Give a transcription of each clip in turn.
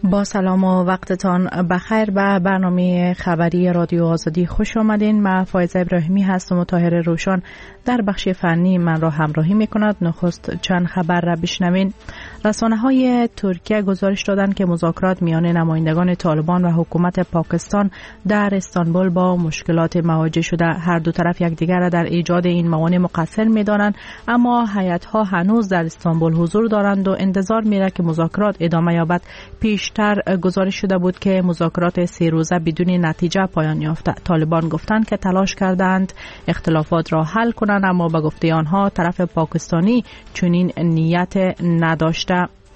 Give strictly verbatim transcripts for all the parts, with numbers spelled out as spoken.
با سلام و وقتتان بخیر. به برنامه خبری رادیو آزادی خوش آمدین. من فایزه ابراهیمی هستم و طاهر روشن در بخش فنی من را همراهی می کند. نخست چند خبر را بشنوین. رسانه های ترکیه گزارش دادند که مذاکرات میان نمایندگان طالبان و حکومت پاکستان در استانبول با مشکلات مواجه شده. هر دو طرف یکدیگر را در ایجاد این موانع مقصر می دانند، اما هیئت‌ها هنوز در استانبول حضور دارند و انتظار میره که مذاکرات ادامه یابد. پیشتر گزارش شده بود که مذاکرات سه روزه بدون نتیجه پایان یافته. طالبان گفتند که تلاش کردند اختلافات را حل کنند، اما به گفته آنها طرف پاکستانی چنین نیت نداشته.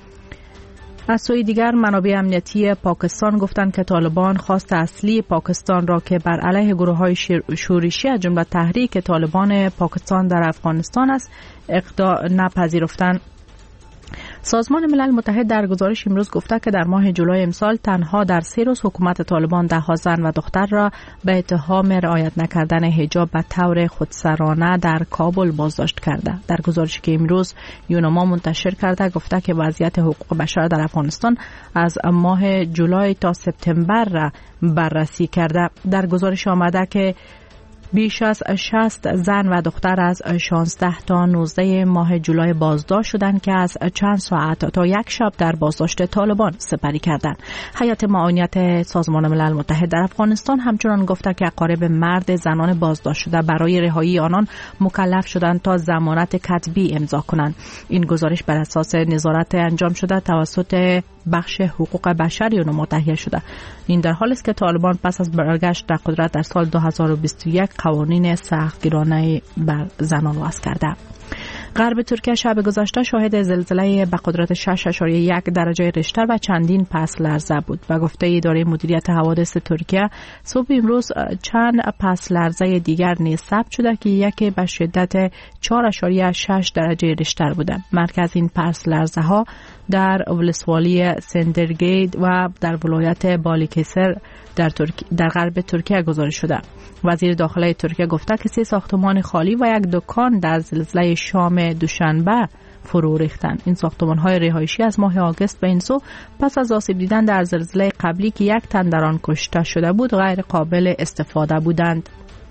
از سوی دیگر منابع امنیتی پاکستان گفتند که طالبان خواست اصلی پاکستان را که بر علیه گروه‌های شورشی از جمله تحریک طالبان پاکستان در افغانستان است اقدام نپذیرفتند. سازمان ملل متحد در گزارش امروز گفته که در ماه جولای امسال تنها در سه روز حکومت طالبان ده زن و دختر را به اتهام رعایت نکردن حجاب به طور خودسرانه در کابل بازداشت کرده. در گزارشی که امروز یونما منتشر کرده گفته که وضعیت حقوق بشر در افغانستان از ماه جولای تا سپتامبر را بررسی کرده. در گزارش آمده که بیش از شصت زن و دختر از شانزده تا نوزده ماه جولای بازداشت شدند که از چند ساعت تا یک شب در بازداشت طالبان سپری کردند. هیئت معاونیت سازمان ملل متحد در افغانستان همچنان گفته که اقارب مرد زنان بازداشت شده برای رهایی آنان مکلف شدند تا ضمانت کتبی امضا کنند. این گزارش بر اساس نظارت انجام شده توسط بخش حقوق بشر یونما تهیه شده. این در حالی است که طالبان پس از برگشت در قدرت در سال دو هزار و بیست و یک قوانین سختگیرانه بر زنان وضع کرده. غرب ترکیه شب گذشته شاهد زلزله به قدرت شش اشاریه یک درجه ریشتر و چندین پس لرزه بود. به گفته اداره مدیریت حوادث ترکیه صبح امروز چند پس لرزه دیگر نیز ثبت شده که یکی به شدت چهار اشاریه شش درجه ریشتر بوده. مرکز این پس لرزه ها در ولسوالی سندرگید و در ولایت بالیکسر در, ترک... در غرب ترکیه گزارش شده. وزیر داخلی ترکیه گفته که سه ساختمان خالی و یک دکان در زلزله شام دوشنبه فرو ریختند. این ساختمان‌های رهایشی از ماه آگوست به این سو پس از آسیب دیدن در زلزله قبلی که یک تن در آن کشته شده بود غیر قابل استفاده بودند.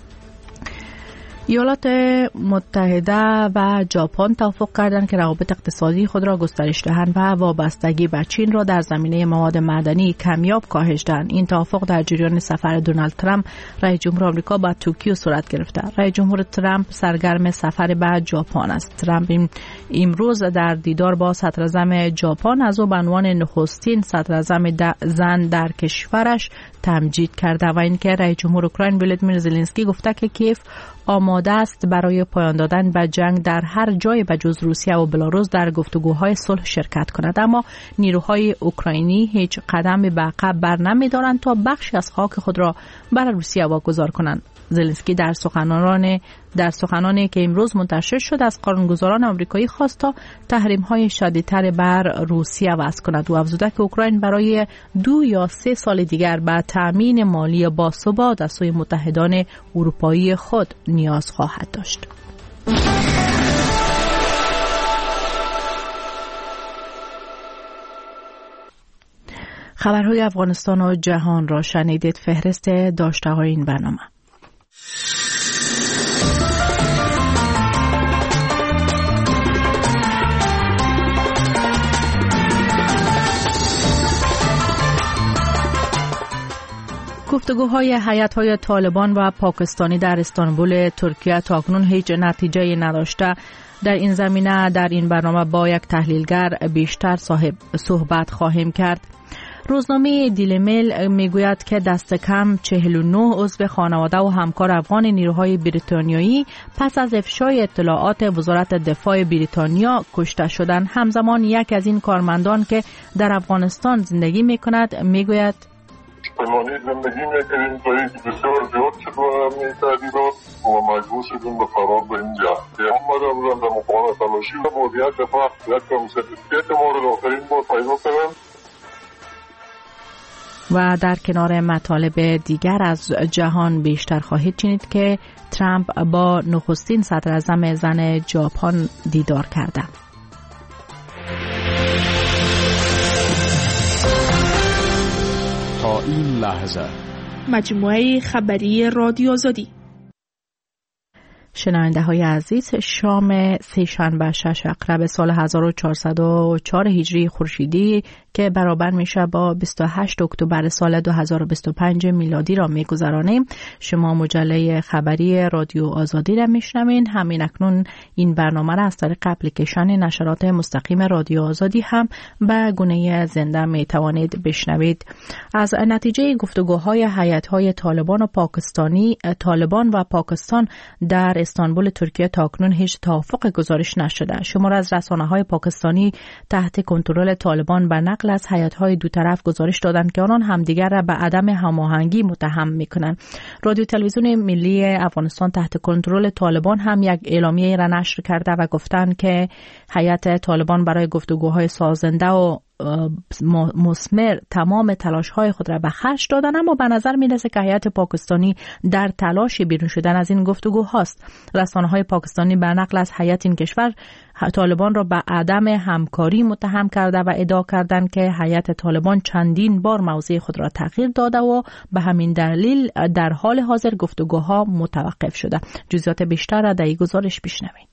ایالات متحده و ژاپن توافق کردند که روابط اقتصادی خود را گسترش دهند و وابستگی به چین را در زمینه مواد معدنی کمیاب کاهش دهند. این توافق در جریان سفر دونالد ترامپ رئیس جمهور آمریکا به توکیو صورت گرفته. رئیس جمهور ترامپ سرگرم سفر به ژاپن است. ترامپ امروز در دیدار با صدراعظم ژاپن از او به عنوان نخستین صدراعظم زن در کشورش تمجید کرده و اینکه رئیس جمهور اوکراین ولادیمیر زلنسکی گفته که کیف آماده است برای پایان دادن به جنگ در هر جای بجز روسیه و بلاروس در گفتگوهای صلح شرکت کند، اما نیروهای اوکراینی هیچ قدم به عقب بر نمی‌دارند تا بخشی از خاک خود را برای روسیه واگذار کنند. زلنسکی در سخنرانی در سخنانی که امروز منتشر شد از قانونگذاران آمریکایی خواست تا تحریم‌های شدیدتر بر روسیه وضع کند و افزوده که اوکراین برای دو یا سه سال دیگر به تأمین مالی باثبات از سوی متحدان اروپایی خود نیاز خواهد داشت. خبرهای افغانستان و جهان را شنیدید. فهرست داشته‌های این برنامه. گفتگوهای هیئت‌های طالبان و پاکستانی در استانبول ترکیه تاکنون هیچ نتیجه نداشته. در این زمینه در این برنامه با یک تحلیلگر بیشتر صاحب صحبت خواهیم کرد. روزنامه دیلی میل میگوید که دست کم چهل و نه عضو خانواده و همکار افغان نیروهای بریتانیایی پس از افشای اطلاعات وزارت دفاع بریتانیا کشته شدند. همزمان یک از این کارمندان که در افغانستان زندگی میکند میگوید پیمانی زندگی میکنیم توی بسیار زیاد شد و میتردیدات و مجبور شدیم به فرار به اینجا. آمده بودن در مقام تلاشی و بودیت دفاع یک کم سرتیفیکیت مورد آخرین بار پیدا کردن. و در کنار مطالب دیگر از جهان بیشتر خواهید شنید که ترامپ با نخستین صدراعظم زن ژاپن دیدار کرده. این لحظه. مجموعه خبری رادیو آزادی. شنونده های عزیز، شام سه‌شنبه شش اقرب سال هزار و چهارصد و چهار هجری خورشیدی که برابر میشه با بیست و هشت اکتبر سال دو هزار و بیست و پنج میلادی را میگذرانیم. شما مجله خبری رادیو آزادی را میشنوین. همین اکنون این برنامه را از طریق اپلیکیشن نشرات مستقیم رادیو آزادی هم به گونه زنده میتوانید بشنوید. از نتیجه گفتگوهای هیئت‌های طالبان و پاکستانی طالبان و پاکستان در استانبول ترکیه تاکنون هیچ توافق گزارش نشده. شمار از رسانه‌های پاکستانی تحت کنترل طالبان به نقل از هیئت‌های دو طرف گزارش دادند که آنان همدیگر را به عدم هماهنگی متهم می‌کنند. رادیو تلویزیون ملی افغانستان تحت کنترل طالبان هم یک اعلامیه را نشر کرده و گفتند که هیئت طالبان برای گفتگوهای سازنده و مثمر تمام تلاش‌های خود را به خرج دادند، اما به نظر می‌رسد که هیئت پاکستانی در تلاش بیرون شدن از این گفتگوهاست. رسانه‌های پاکستانی به نقل از هیئت این کشور طالبان را به عدم همکاری متهم کرده و ادعا کردند که هیئت طالبان چندین بار موضع خود را تغییر داده و به همین دلیل در حال حاضر گفتگوها متوقف شده. جزئیات بیشتر را در این گزارش بشنوید.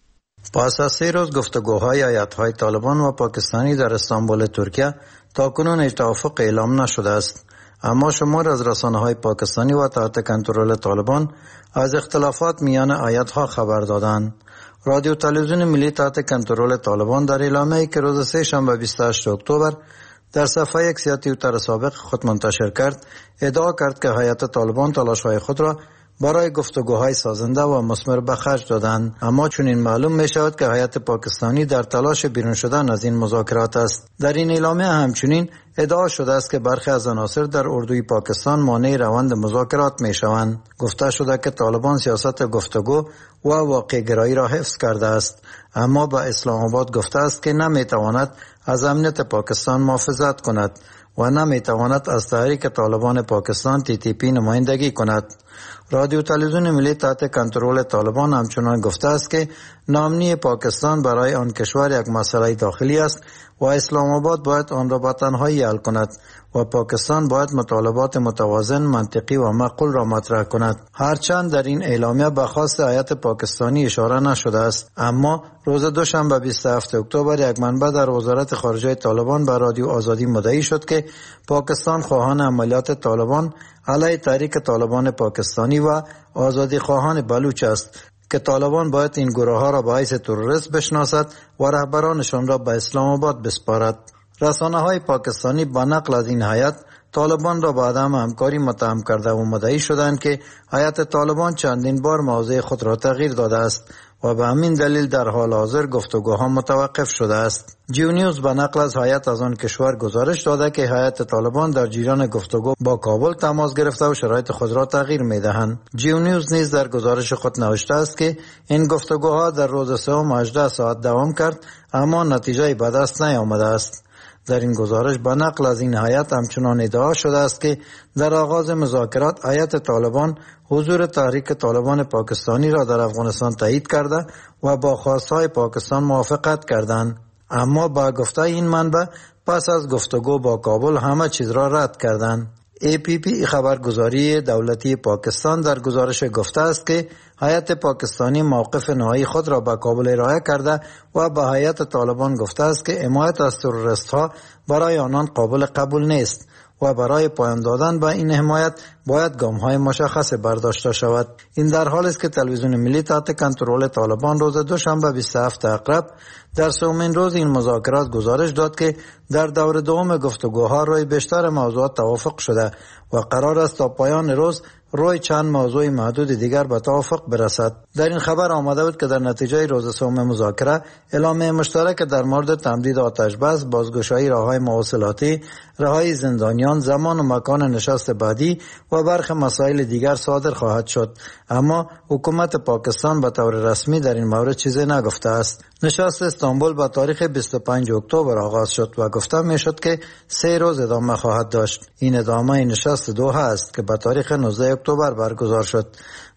پس از سه روز گفتگوهای هیئت‌های طالبان و پاکستانی در استانبول ترکیه تاکنون هیچ توافق اعلام نشده است، اما شمار از رسانه‌های پاکستانی و تحت کنترل طالبان از اختلافات میان هیئت‌ها خبر دادند. رادیو تلویزیون ملی تحت کنترل طالبان در اعلامیه‌ای که روز سه شنبه بیست و هشت اکتبر در صفحه اکس یا توییتر سابق خود منتشر کرد، ادعا کرد که هیئت طالبان تلاش‌های خود را برای گفتگوهای سازنده و مثمر به خرج دادند، اما چون این معلوم می شود که هیئت پاکستانی در تلاش بیرون شدن از این مذاکرات است. در این اعلامیه همچنین ادعا شده است که برخی از عناصر در اردوی پاکستان مانع روند مذاکرات می شوند. گفته شده که طالبان سیاست گفتگو و واقع گرایی را حفظ کرده است، اما به اسلام آباد گفته است که نمی تواند از امنیت پاکستان محافظت کند و نمی تواند از تحریک طالبان پاکستان تی تی پی نمایندگی کند. رادیو تلویزیون ملی تحت کنترل طالبان همچنان گفته است که ناامنی پاکستان برای آن کشور یک مسئله داخلی است و اسلام آباد باید آن را به تنهایی حل کند و پاکستان باید مطالبات متوازن، منطقی و معقول را مطرح کند. هرچند در این اعلامیه به خواست هیئت پاکستانی اشاره نشده است، اما روز دوشنبه بیست و هفت اکتبر یک منبع در وزارت خارجه طالبان به رادیو آزادی مدعی شد که پاکستان خواهان عملیات طالبان علیه تحریک طالبان پاکستانی و آزادی خواهان بلوچ است که طالبان باید این گروه ها را به حیث تروریست بشناسد و رهبرانشان را به اسلام آباد بسپارد. رسانه های پاکستانی با نقل از این هیئت طالبان را به عدم همکاری متهم کرده و مدعی شدند که هیئت طالبان چندین بار موضع خود را تغییر داده است و به همین دلیل در حال حاضر گفتگوها متوقف شده است. جیو نیوز به نقل از هیئت از آن کشور گزارش داده که هیئت طالبان در جریان گفتگو با کابل تماس گرفته و شرایط خود را تغییر می‌دهند. جیو نیوز نیز در گزارش خود نوشته است که این گفتگوها در روز سوم هجده ساعت دوام کرد، اما نتیجه به دست نیامده است. در این گزارش به نقل از این هیئت همچنان ادعا شده است که در آغاز مذاکرات هیئت طالبان حضور تحریک طالبان پاکستانی را در افغانستان تایید کرده و با خواستهای پاکستان موافقت کردند، اما با گفته این منبع پس از گفتگو با کابل همه چیز را رد کردند. ای پی پی خبرگزاری دولتی پاکستان در گزارش گفته است که هیئت پاکستانی موقف نهایی خود را به کابل ارائه کرده و به هیئت طالبان گفته است که حمایت از تروریست ها برای آنان قابل قبول نیست و برای پایان دادن به این حمایت باید گام‌های مشخص برداشته شود. این در حالی است که تلویزیون ملی تحت کنترل طالبان روز دوشنبه بیست و هفت اقرب در سومین روز این مذاکرات گزارش داد که در دور دوم گفتگوها روی بیشتر موضوعات توافق شده و قرار است تا پایان روز روی چند موضوع محدود دیگر به توافق برسد. در این خبر آمده بود که در نتیجه روز سوم مذاکره اعلامیه مشترک در مورد تمدید آتش بس، بازگشایی راههای مواصلاتی، رهایی زندانیان، زمان و مکان نشست بعدی و برخی مسائل دیگر صادر خواهد شد، اما حکومت پاکستان به طور رسمی در این مورد چیزی نگفته است. نشست استانبول با تاریخ بیست و پنج اکتبر آغاز شد و گفته می شد که سه روز ادامه خواهد داشت. این ادامه نشست دوحه است که به تاریخ نوزده اکتبر برگزار شد.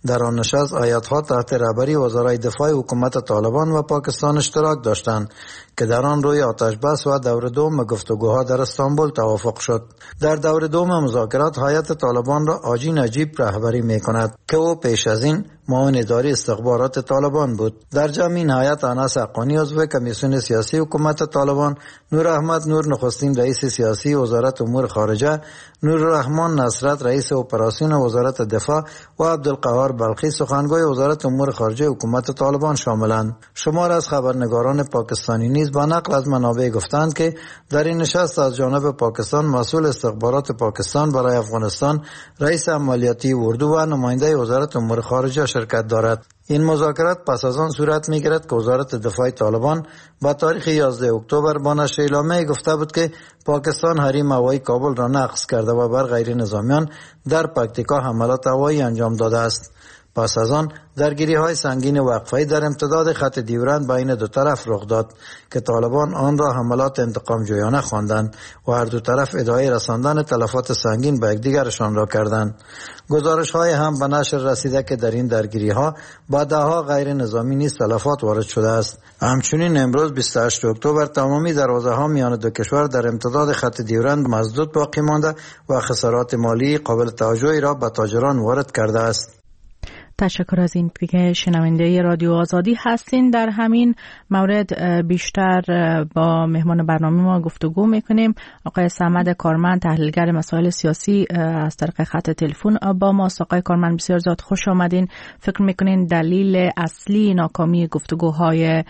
در آن نشست ایتها تحت رهبری وزرای دفاع حکومت طالبان و پاکستان اشتراک داشتند که در آن روی آتش بس و دور دوم گفتگوها در استانبول توافق شد. در دور دوم مذاکرات هیئت طالبان را حاجی نجیب رهبری می‌کند که او پیش از این معاون اداری استخبارات طالبان بود. در جمع این هیئت انس حقانی عضو کمیسیون سیاسی حکومت طالبان، نور احمد نور نخستین رئیس سیاسی وزارت امور خارجه، نور الرحمن نصرت رئیس اپراسیون وزارت دفاع و عبدالقهار بلخی سخنگوی وزارت امور خارجه حکومت طالبان شاملند. شمار از خبرنگاران پاکستانی نیز با نقل از منابع گفتند که در این نشست از جانب پاکستان مسئول استخبارات پاکستان برای افغانستان، رئیس عملیاتی اردو و نماینده وزارت امور خارجه شرکت دارد. این مذاکرات پس از آن صورت می‌گیرد که وزارت دفاع طالبان با تاریخ یازده اکتبر با نشر اعلامیه گفته بود که پاکستان حریم هوایی کابل را نقض کرده و بر غیر نظامیان در پکتیکا حملات هوایی انجام داده است. پس از آن درگیری‌های سنگین وقفه‌ای در امتداد خط ډیورند بین دو طرف رخ داد که طالبان آن را حملات انتقام جویانه خواندند و هر دو طرف ادعای رساندن تلفات سنگین به یکدیگرشان را کردند. گزارش‌های هم به نشر رسیده که در این درگیری‌ها با ده‌ها غیر نظامی نیز تلفات وارد شده است. همچنین امروز بیست و هشتم اکتبر تمامی دروازه‌ها میان دو کشور در امتداد خط ډیورند مسدود باقی مانده و خسارات مالی قابل توجهی را به تاجران وارد کرده است. تشکر از این که شنونده رادیو آزادی هستین. در همین مورد بیشتر با مهمان برنامه ما گفتگو میکنیم. آقای صمد کارمند، تحلیلگر مسائل سیاسی، از طریق خط تلفن با ما. آقای کارمند بسیار زیاد خوش آمدین. فکر میکنین دلیل اصلی ناکامی گفتگوهای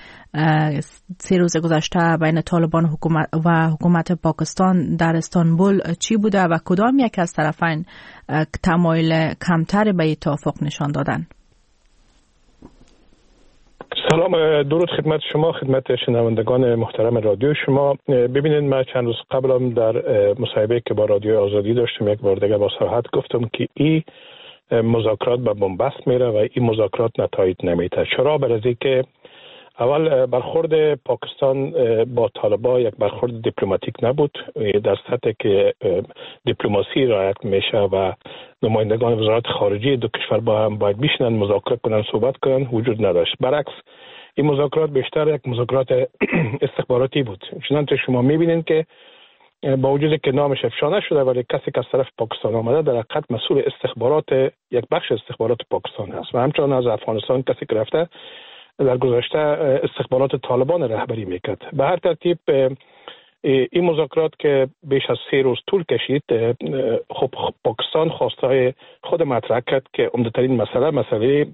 سه روز گذشته بین طالبان حکومت و حکومت پاکستان در استانبول چی بوده و کدام یک از طرفین تمایل کمتر به توافق نشان دادن؟ سلام، درود خدمت شما، خدمت شنوندگان محترم رادیو شما. ببینید، من چند روز قبلم در مصاحبه که با رادیو آزادی داشتم یک بار دیگه با صراحت گفتم که این مذاکرات به بنبست میره و این مذاکرات نتایج نمیده. چرا؟ برای که اول برخورد پاکستان با طالبان یک برخورد دیپلماتیک نبود، در سطحی که دیپلماسی رعایت میشه و نمایندگان وزارت خارجه دو کشور با هم باید بشینن، مذاکره کنن، صحبت کنن، وجود نداشت. برعکس این مذاکرات بیشتر یک مذاکرات استخباراتی بود. چنانچه شما میبینید که با وجود که نامش افشا نشده ولی کسی که از طرف پاکستان آمده در حقیقت مسئول استخبارات یک بخش استخبارات پاکستان هست و همچنان از افغانستان کسی که رفته در گذشته استخبارات طالبان رهبری میکرد. به هر ترتیب این مذاکرات که بیش از سه روز طول کشید، خب پاکستان خواستهای خود مطرح کرد که عمده‌ترین مسئله مسئله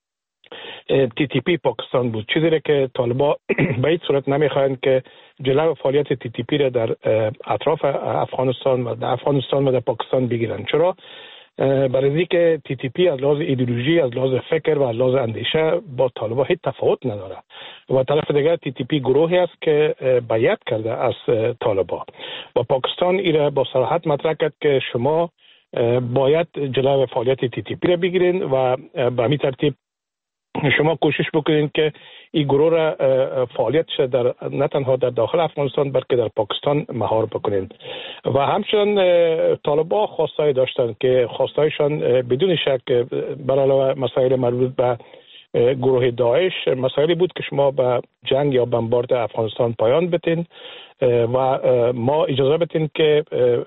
تی تی پی پاکستان بود، چیزی که طالبان به هیچ صورت نمیخواهند که جلو فعالیت تی تی پی را در اطراف افغانستان و در افغانستان و در پاکستان بگیرند. چرا؟ برای که تی تی پی از لحاظ ایدئولوژی، از لحاظ فکر و از لحاظ اندیشه با طالبان هیچ تفاوت نداره و طرف دیگر تی تی پی گروهی است که بیعت کرده از طالبان و پاکستان ایره با صراحت مطرح کرد که شما باید جلو فعالیت تی تی پی را بگیرین و به همین ترتیب شما کوشش بکنین که این گروه را فعالیتش در نه تنها در داخل افغانستان بلکه در پاکستان مهار بکنین. و همچنین طالبان خواستای داشتن که خواستایشان بدون شک بر علاوه مسائل مربوط به گروه داعش مسائلی بود که شما به جنگ یا بمبارد افغانستان پایان بدین و ما اجازه بدین که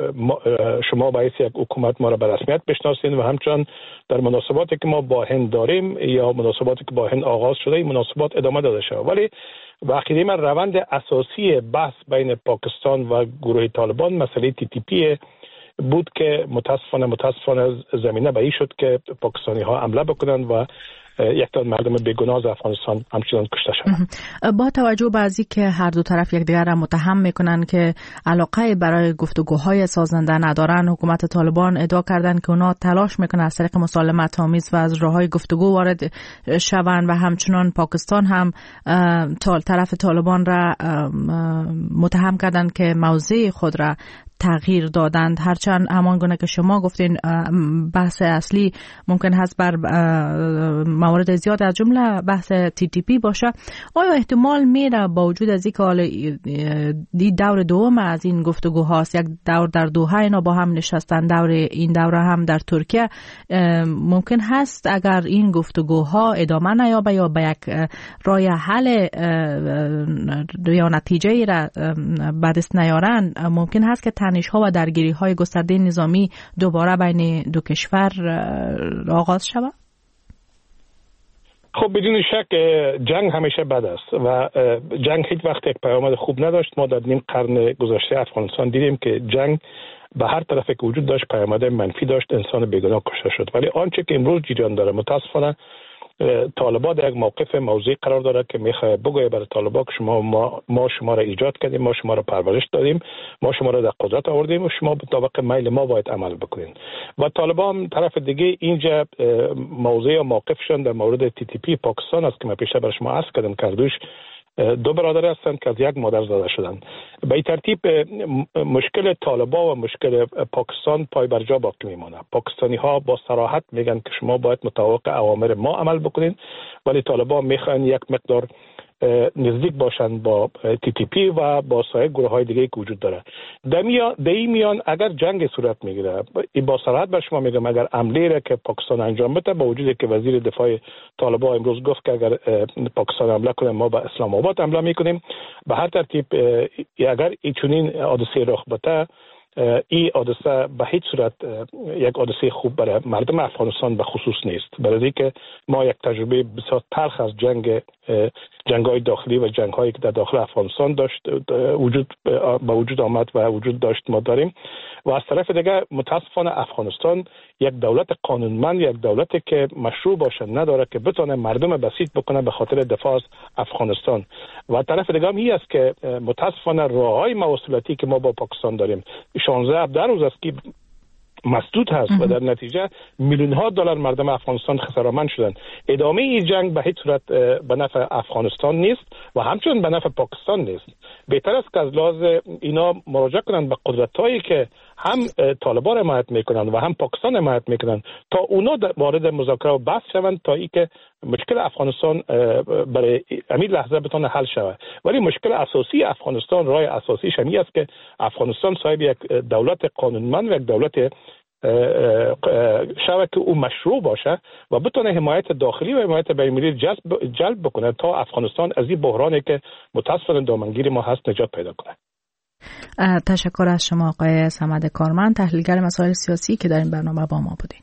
شما باعث یک حکومت ما را به رسمیت بشناسین و همچنان در مناسباتی که ما با هند داریم یا مناسباتی که با هند آغاز شده این مناسبات ادامه داده شود. ولی واقعی من روند اساسی بحث بین پاکستان و گروه طالبان مسئله تی تی پی بود که متاسفانه متاسفانه زمینه به این شد که پاکستانی ها حمله بکنند و یک تا مردم بیگناه از افغانستان همچنان کشته شدند. با توجه به اینکه که هر دو طرف یکدیگر را متهم میکنن که علاقه برای گفتگوهای سازنده ندارن، حکومت طالبان ادعا کردن که اونا تلاش میکنن از طریق مسالمت آمیز و از راههای گفتگو وارد شوند و همچنان پاکستان هم طرف طالبان را متهم کردن که موضع خود را تغییر دادند. هرچند همان گونه که شما گفتین بحث اصلی ممکن هست بر موارد زیاد از جمله بحث تی تی پی باشه. آیا احتمال میره با وجود از اینکه حالا دی دور دوم از این گفتگوهاست، یک دور در دوحه اینا با هم نشستن، دور این دوره هم در ترکیه، ممکن هست اگر این گفتگوها ادامه نیابه یا به یک راه حل یا نتیجه را به دست نیارن، ممکن هست که تنش‌ها و درگیری‌های گسترده نظامی دوباره بین دو کشور آغاز شود؟ خب بدون شک جنگ همیشه بد است و جنگ هیچ وقت یک پیامد خوب نداشت. ما در نیم قرن گذشته افغانستان دیدیم که جنگ به هر طرف که وجود داشت پیامد منفی داشت، انسان بیگناه کشته شد. ولی آنچه که امروز جریان داره متاسفانه طالبان در یک موقف موضعی قرار داره که میخواه بگویه برای طالبان که شما ما, ما شما را ایجاد کردیم، ما شما را پرورش دادیم، ما شما را در قدرت آوردیم و شما به طابق میل ما باید عمل بکنین. و طالبان طرف دیگه اینجا موضع و موقفشون در مورد تی تی پی پاکستان است که من پیش بر شما عرض کردم کردوش دو برادر هستند که از یک مادر زاده شدند. به این ترتیب مشکل طالبان و مشکل پاکستان پای بر جا باقی میمونه. پاکستانی ها با صراحت میگن که شما باید مطابق اوامر ما عمل بکنین، ولی طالبان میخوان یک مقدار نزدیک باشند با تی تی پی و با سایر گروه های دیگه که وجود داره. در این میان اگر جنگ صورت میگیره، با صراحت بر شما میگم اگر عملی را که پاکستان انجام بده، با وجودی که وزیر دفاع طالبان امروز گفت که اگر پاکستان حمله کنه ما به اسلام آباد حمله میکنیم، به هر ترتیب اگر این چنین حادثه رخ بده، این حادثه به هیچ صورت یک حادثه خوب برای مردم افغانستان به خصوص نیست، برای اینکه ما یک تجربه بسیار تلخ از جنگ جنگ‌های داخلی و جنگ‌هایی که در داخل افغانستان داشت وجود به وجود آمد و وجود داشت ما داریم. و از طرف دیگه متاسفانه افغانستان یک دولت قانونمند، یک دولتی که مشروع باشه نداره که بتونه مردم بسیط بکنه به خاطر دفاع از افغانستان. و طرف دیگه هم این است که متاسفانه راههای مواصلاتی که ما با پاکستان داریم شانزده هفده روز است که مسدود هست و در نتیجه میلیون ها دلار مردم افغانستان خسارتمند شدن. ادامه این جنگ به هیچ صورت به نفع افغانستان نیست و همچنین به نفع پاکستان نیست. بهتر است که از لحاظ اینا مراجعه کنند به قدرت‌هایی که هم طالبان حمایت میکنند و هم پاکستان حمایت میکنند تا اونا وارد مذاکره و بحث شوند تا اینکه مشکل افغانستان برای همین لحظه بتونه حل شود. ولی مشکل اساسی افغانستان، راه اساسیش همین است که افغانستان صاحب یک دولت قانونمند و یک دولت شود که او مشروع باشه و بتونه حمایت داخلی و حمایت بین‌المللی جلب جلب بکنه تا افغانستان از این بحرانی که متاسفانه دامنگیر ما هست نجات پیدا کنه. تشکر از شما آقای صمد کارمند، تحلیلگر مسائل سیاسی که در این برنامه با ما بودین.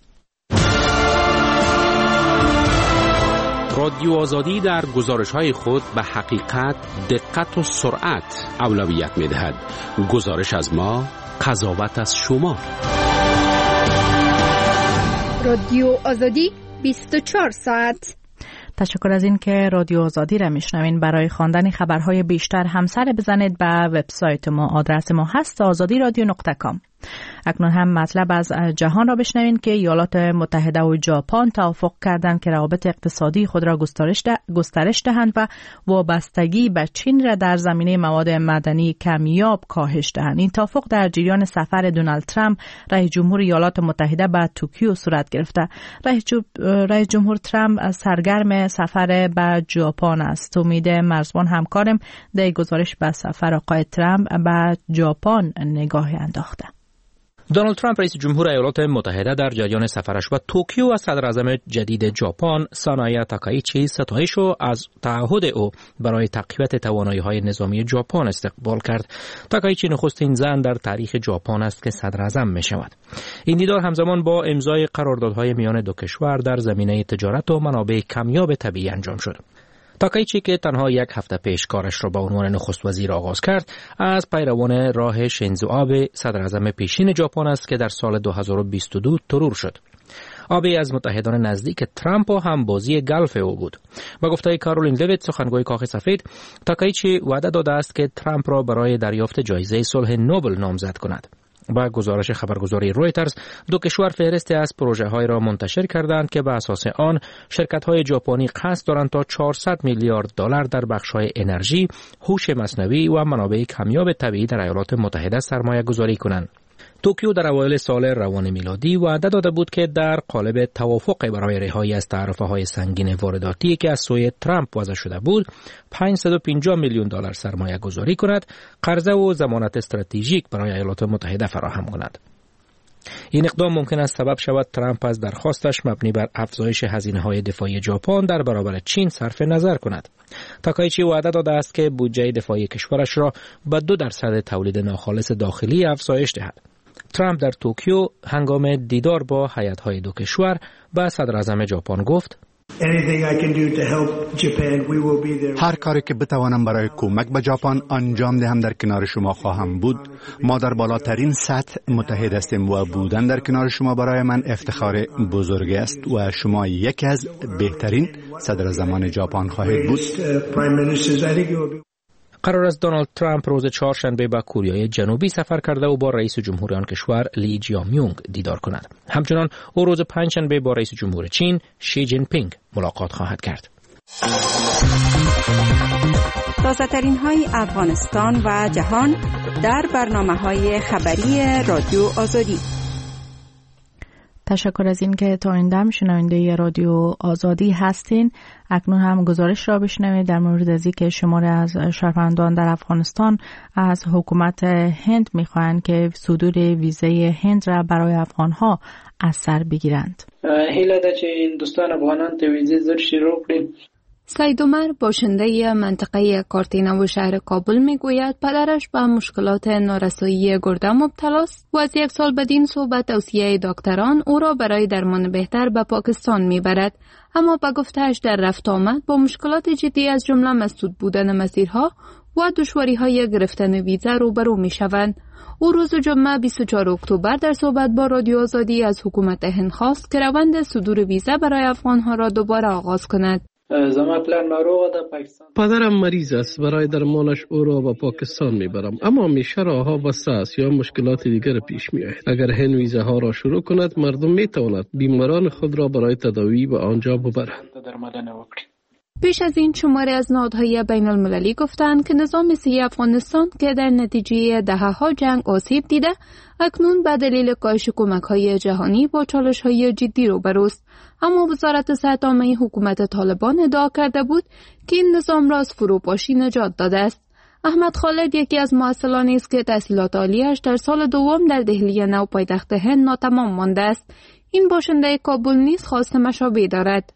رادیو آزادی در گزارش‌های خود به حقیقت، دقت و سرعت اولویت می‌دهد. گزارش از ما، قضاوت از شما. رادیو آزادی بیست و چهار ساعت. تشکر از این که رادیو آزادی را میشنوین. برای خواندن خبرهای بیشتر همسر بزنید به وبسایت ما. آدرس ما هست آزادی رادیو نقطه کام. اکنون هم مطلب از جهان را بشنوین که ایالات متحده و ژاپن توافق کردند که روابط اقتصادی خود را گسترش ده، گسترش دهند و وابستگی به چین را در زمینه مواد معدنی کمیاب کاهش دهند. این توافق در جریان سفر دونالد ترامپ رئیس جمهور ایالات متحده به توکیو صورت گرفته. رئیس جمهور ترامپ سرگرم سفر به ژاپن است. امید مرزبان همکارم در گزارش به سفر آقای ترامپ به ژاپن نگاهی انداخته. دونالد ترامپ رئیس جمهور ایالات متحده در جریان سفرش به توکیو و صدر اعظم جدید ژاپن سانایا تاکایچی ستایش را از تعهد او برای تقویت توانایی‌های نظامی ژاپن استقبال کرد. تاکایچی نخستین زن در تاریخ ژاپن است که صدر اعظم می‌شود. این دیدار همزمان با امضای قراردادهای میان دو کشور در زمینه تجارت و منابع کمیاب طبیعی انجام شد. تاکایچی که تنها یک هفته پیش کارش را به عنوان نخست وزیر آغاز کرد، از پیروان راه شینزو آبه صدر اعظم پیشین ژاپن است که در سال دو هزار و بیست و دو ترور شد. آبه از متحدان نزدیک ترامپ و همبازی گلف او بود. با گفته کارولین لویت سخنگوی کاخ سفید، تاکایچی وعده داده است که ترامپ را برای دریافت جایزه صلح نوبل نامزد کند. با گزارش خبرگزاری رویترز، دو کشور فهرستی از پروژه‌های را منتشر کردند که بر اساس آن شرکت‌های ژاپنی قصد دارند تا چهارصد میلیارد دلار در بخش‌های انرژی، هوش مصنوعی و منابع کمیاب طبیعی در ایالات متحده سرمایه گذاری کنند. توکیو در اوایل سال روان میلادی وعده داده بود که در قالب توافق برای رهایی از تعرفه‌های سنگین وارداتی که از سوی ترامپ وضع شده بود، پانصد و پنجاه میلیون دلار سرمایه گذاری کند، قرضه و ضمانت استراتژیک برای ایالات متحده فراهم کند. این اقدام ممکن است سبب شود ترامپ از درخواستش مبنی بر افزایش هزینه‌های دفاعی ژاپن در برابر چین صرف نظر کند. تاکایچی وعده داده است که بودجه دفاعی کشورش را به دو درصد تولید ناخالص داخلی افزایش دهد. ترامپ در توکیو هنگام دیدار با هیئت‌های دو کشور به صدر اعظم ژاپن گفت: هر کاری که بتوانم برای کمک به ژاپن انجام دهم در کنار شما خواهم بود. ما در بالاترین سطح متحد هستیم و بودن در کنار شما برای من افتخار بزرگی است و شما یکی از بهترین صدراعظمان ژاپن خواهید بود. قرار است دونالد ترامپ روز چهارشنبه به کره جنوبی سفر کرده و با رئیس جمهور آن کشور لی جیامیونگ دیدار کند. همچنان او روز پنجشنبه با رئیس جمهور چین شی جین پینگ ملاقات خواهد کرد. تازه‌ترین های افغانستان و جهان در برنامه‌های خبری رادیو آزادی. تشکر از این که تا این دم شنونده رادیو آزادی هستین. اکنون هم گزارش را بشنوید در مورد از اینکه شماری از شهروندان در افغانستان از حکومت هند می‌خواهند که صدور ویزای هند را برای افغان‌ها از سر بگیرند. هیله ده چې هندوستان افغانان ته ویزه زر شروع کړي. سید عمر باشنده منطقه کارتینا و شهر کابل میگوید پدرش به مشکلات نارسایی گرده مبتلاست و از یک سال بدین سو به توصیه دکتران او را برای درمان بهتر به پاکستان میبرد، اما به گفته‌اش در رفت آمد با مشکلات جدی از جمله مسدود بودن مسیرها و دشواری‌های گرفتن ویزا روبرو میشوند. او روز جمعه بیست و چهارم اکتبر در صحبت با رادیو آزادی از حکومت هند خواست که روند صدور ویزا برای افغان‌ها را دوباره آغاز کند. پدرم مریض است، برای درمانش او را به پاکستان میبرم، اما همیشه راهها بسته است یا مشکلات دیگر پیش میآید. اگر هند ویزاها را شروع کند مردم میتواند بیماران خود را برای تداوی به آنجا ببرند. پیش از این شماری از نهادهای بین المللی گفتند که نظام صحی افغانستان که در نتیجه دهه‌ها جنگ آسیب دیده، اکنون به دلیل کاهش کمک‌های جهانی با چالش‌های جدی روبروست. اما وزارت صحت عامه حکومت طالبان ادعا کرده بود که این نظام را از فروپاشی نجات داده است. احمد خالد یکی از مؤثرانی است که تحصیلات عالیش در سال دوم در دهلی نو پایتخت هند ناتمام مانده است. این باشنده کابل نیز خواست مشابه دارد.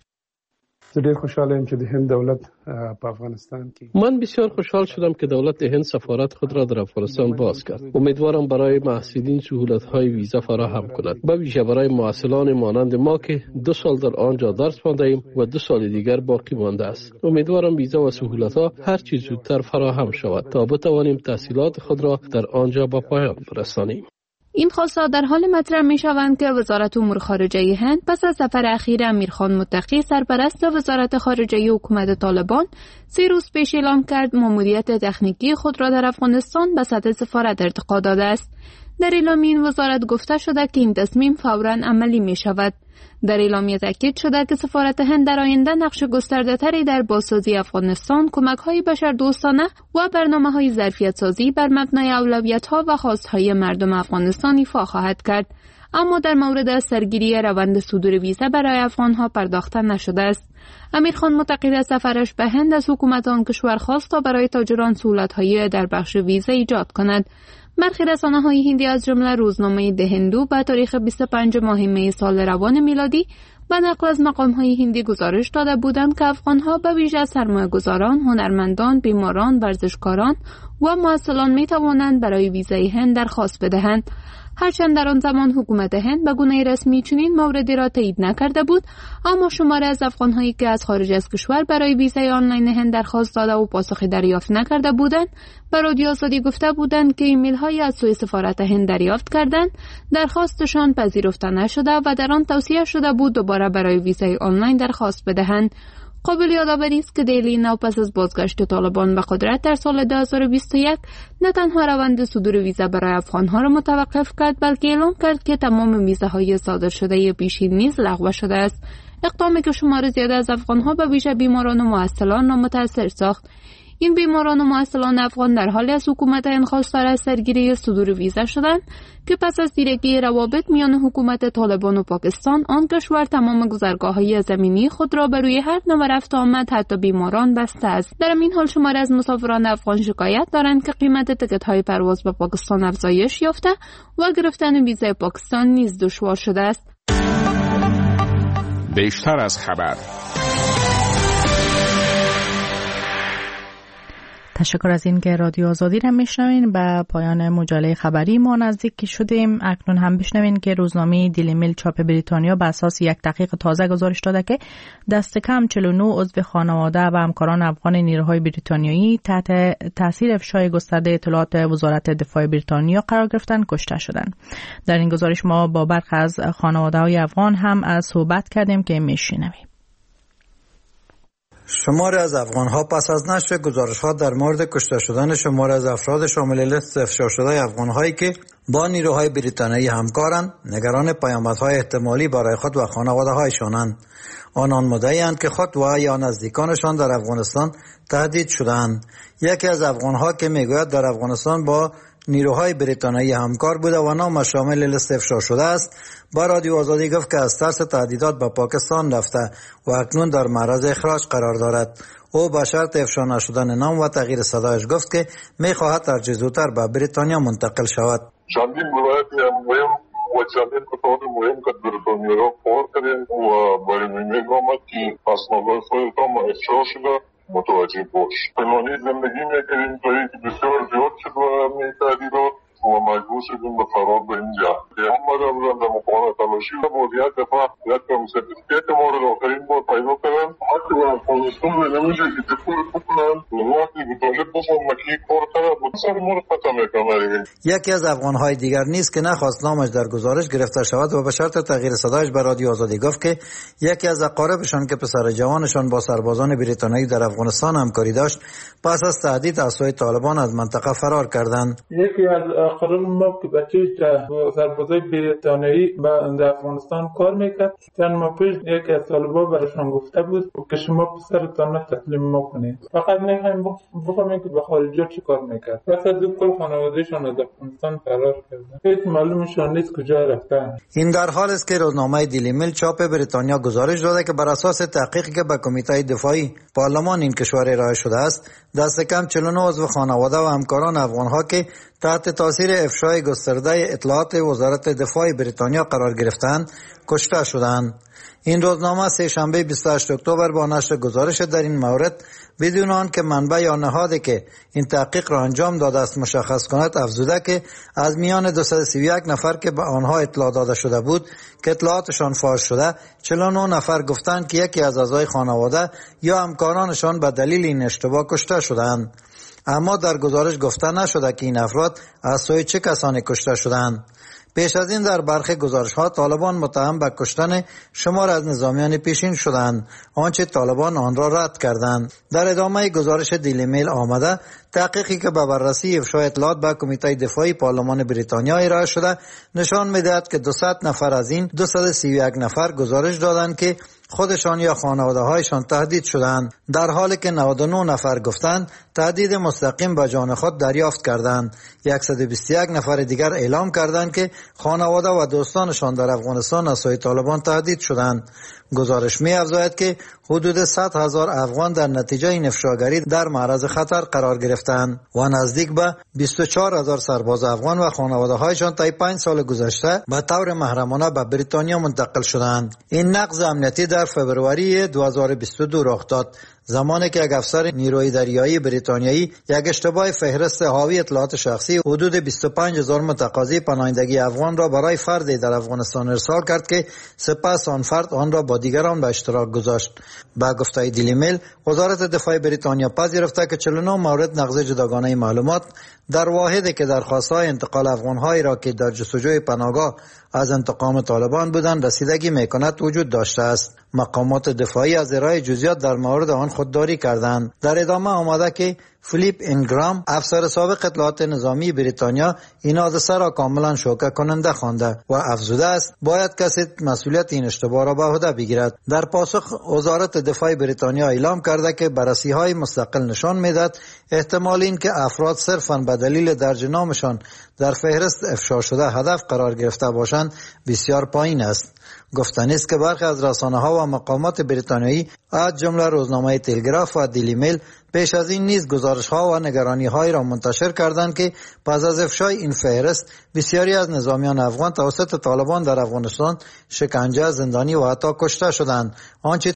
ډېر خوشحالم چې د هند دولت په افغانستان کې من بسیار خوشحال شدم که دولت هند سفارت خود را در افغانستان باز کرد. امیدوارم برای محصلین سهولت‌های ویزا فراهم کند، به ویژه برای محصلان مانند ما که دو سال در آنجا درس خوانده ایم و دو سال دیگر باقی مانده است. امیدوارم ویزا و سهولت‌ها هر چه زودتر فراهم شود تا بتوانیم تحصیلات خود را در آنجا به پایان برسانیم. این خواستها در حال مطرح می شوند که وزارت امور خارجه هند پس از سفر اخیر امیرخان متقی سرپرست وزارت خارجه حکومت طالبان سه روز پیش اعلام کرد ماموریت تکنیکی خود را در افغانستان به سطح سفارت ارتقا داده است. در اعلامیه این وزارت گفته شده که این تصمیم فوراً عملی می شود. در اعلامیه تاکید شده که سفارت هند در آینده نقش گسترده‌تری در بازسازی افغانستان، کمک‌های بشردوستانه و برنامه‌های ظرفیت‌سازی بر مبنای اولویت‌ها و خواست‌های مردم افغانستان ایفا خواهد کرد. اما در مورد سرگیری روند صدور ویزا برای افغان‌ها پرداخته نشده است. امیرخان متقی در سفرش به هند از حکومت آن کشور خواست تا برای تاجران سهولت‌های در بخش ویزا ایجاد کند. برخی رسانه‌های هندی از جمله روزنامه ده هندو به تاریخ بیست و پنجم ماه می سال روان میلادی به نقل از مقام‌های هندی گزارش داده بودند که افغان‌ها به ویژه سرمایه‌گذاران، هنرمندان، بیماران، ورزشکاران و محصلان می‌توانند برای ویزای هند درخواست بدهند. هرچند در آن زمان حکومت هند به گونه رسمی چنین موردی را تایید نکرده بود، اما شماری از افغان‌هایی که از خارج از کشور برای ویزای آنلاین هند درخواست داده و پاسخی دریافت نکرده بودند، به رادیو آزادی گفته بودند که ایمیل‌هایی از سوی سفارت هند دریافت کردند، درخواستشان پذیرفته نشده و در آن توصیه شده بود دوباره برای ویزای آنلاین درخواست بدهند. قابل یادآوری است که دیلی نو پس از بازگشت طالبان به قدرت در سال دو هزار و بیست و یک نه تنها روند صدور ویزا برای افغانها را متوقف کرد، بلکه اعلام کرد که تمام ویزاهای صادر شده پیشین نیز لغو شده است. اقدامی که شمار زیاده از افغانها به ویژه بیماران و معسلان را متاثر ساخت. این بیماران و معسلان افغان در حالی از حکومت این خواستار از سرگیری صدور ویزا شدند که پس از دیرگی روابط میان حکومت طالبان و پاکستان، آن کشور تمام گذرگاه‌های زمینی خود را بر روی هر نوع رفت آمد حتی بیماران بسته است. در این حال شمار از مسافران افغان شکایت دارند که قیمت تکت‌های پرواز به پاکستان افزایش یافته و گرفتن ویزای پاکستان نیز دشوار شده است. بیشتر از خبر. تشکر از این که رادیو آزادی را میشنوین. به پایان مجله خبری ما نزدیک شدیم. اکنون هم بشنوین که روزنامه دیلی میل چاپ بریتانیا به اساس یک تحقیق تازه گزارش داده که دست کم چهل و نه عضو خانواده و همکاران افغان نیروهای بریتانیایی تحت تاثیر افشای گسترده اطلاعات وزارت دفاع بریتانیا قرار گرفتن کشته شدند. در این گزارش ما با برخی از خانواده‌های افغان هم از صحبت کردیم که میشنویم. شمار از افغان‌ها پس از نشر گزارش‌ها در مورد کشته شدن شمار از افراد شامل لیست افشا شده افغان‌هایی که با نیروهای بریتانیایی همکارند، نگران پیامدهای احتمالی برای خود و خانواده‌هایشانند. آنان مدعی‌اند که خود و یا نزدیکانشان در افغانستان تهدید شدند. یکی از افغان‌ها که میگوید در افغانستان با نیروهای بریتانیایی همکار بوده و نامش شامل لیست افشا شده است، با رادیو آزادی گفت که از ترس تهدیدات به پاکستان رفته و اکنون در معرض اخراج قرار دارد. او با شرط افشا نشدن نام و تغییر صدایش گفت که می‌خواهد هرچه زودتر به بریتانیا منتقل شود. چندین ولایت مهم و چندین قطعات مهم که بریتانیا را کار کردند و برای می‌آمد که اسنادهای خودتان افشا شده متوجه باش. فلانی زندگی می‌کردیم تا اینکه بسیار زیاد شد و می‌تهدیدات و مجبور شدیم به فرار به اینجا. هم آمدم در مقام تلاشی و باید دفعه یک کم سرتیفیکیت مورد آخرین بار پیدا کردن. حتی به افغانستان به نمیشه که تفور بکنن و وقتی به طالب بفهم که این کار کرد بود سر مورد قطع میکنن. یکی از افغانهای دیگر نیست که نخواست نامش در گزارش گرفته شود و به شرط تغییر صدایش به رادیو آزادی گفت که یکی از اقاربشان که پسر جوانشان با سربازان بریتانیایی در افغانستان همکاری داشت، پس از تهدید از سوی طالبان از منطقه فرار کردند. یکی از اقارب ما که بچه‌ش سربازای بریتانیایی به افغانستان کار میکرد، چند ماه پیش یکی از طالبان برایشان گفته بود که شما پسرتان را تسلیم ما کنید، فقط میخوایم بفهمیم که به خارجا چی کار میکرد. پس از این کل خانوادهشان از افغانستان فرار کردن، هیچ معلومشان نیست کجا رفتن. این در حال است که روزنامه دیلی میل چاپ بریتانیا گزارش داده که بر اساس تحقیقی که به کمیته دفاعی پارلمان این کشور ارائه شده است، دست کم چهل و نه عضو خانواده و همکاران افغان‌ها که تحت تاثیر افشای گسترده اطلاعات وزارت دفاع بریتانیا قرار گرفتند کشته شدند. این روزنامه سه شنبه بیست و هشت اکتبر با نشر گزارش در این مورد بدون آن که منبع یا نهادی که این تحقیق را انجام داده است مشخص کند افزوده که از میان دویست و سی و یک نفر که به آنها اطلاع داده شده بود که اطلاعاتشان فاش شده، چهل و نه نفر گفتند که یکی از اعضای خانواده یا همکارانشان به دلیل این اشتباه کشته شدند. اما در گزارش گفته نشده که این افراد از سوی چه کسانی کشته شدند. پیش از این در برخی گزارش‌ها طالبان متهم به کشتن شمار از نظامیان پیشین شدند، آنچه طالبان آن را رد کردند. در ادامه گزارش دیلی میل آمده تحقیقی که به بررسی افشای اطلاعات به کمیته دفاعی پارلمان بریتانیا ارائه شده نشان می‌دهد که دویست نفر از این دویست و سی و یک نفر گزارش دادند که خودشان یا خانواده‌هایشان تهدید شدند، در حالی که نود و نه نفر گفتند تهدید مستقیم به جان خود دریافت کردند. صد و بیست و یک نفر دیگر اعلام کردند که خانواده و دوستانشان در افغانستان از سوی طالبان تهدید شدند. گزارش می افزاید که حدود صد هزار افغان در نتیجه این افشاگری در معرض خطر قرار گرفتند و نزدیک به بیست و چهار هزار سرباز افغان و خانواده‌هایشان طی پنج سال گذشته به طور محرمانه به بریتانیا منتقل شدند. این نقض امنیتی در فبروری دو هزار و بیست و دو رخ داد. زمانی که یک افسر نیروی دریایی بریتانیایی یک اشتباه فهرست حاوی اطلاعات شخصی حدود بیست و پنج هزار متقاضی پناهندگی افغان را برای فردی در افغانستان ارسال کرد که سپس آن فرد آن را با دیگران به اشتراک گذاشت. با گفته دیلی میل، وزارت دفاع بریتانیا پذیرفته که چهل و نه مورد نقض جداگانه معلومات در واحدی که درخواست‌های انتقال افغان‌هایی را که در جستجوی پناهگاه از انتقام طالبان بودند رسیدگی می‌کند وجود داشته است. مقامات دفاعی از ارائه جزئیات در مورد آن خودداری کردند. در ادامه آمده که فیلیپ اینگرام، افسر سابق اطلاعات نظامی بریتانیا، این حادثه را کاملا شوکه کننده خوانده و افزوده است باید کسی مسئولیت این اشتباه را به عهده بگیرد. در پاسخ، وزارت دفاع بریتانیا اعلام کرده که بررسی‌های مستقل نشان می‌دهد احتمال این که افراد صرفاً به دلیل درج نامشان در فهرست افشا شده هدف قرار گرفته باشند بسیار پایین است. گفتنی است که برخی از رسانه‌ها و مقامات بریتانیایی از جمله روزنامه تلگراف و دیلی میل پیش از این نیز گزارش‌ها و نگرانی‌هایی را منتشر کردند که پس از افشای این فهرست بسیاری از نظامیان افغان توسط طالبان در افغانستان شکنجه، زندانی و حتی کشته شدند. آنچه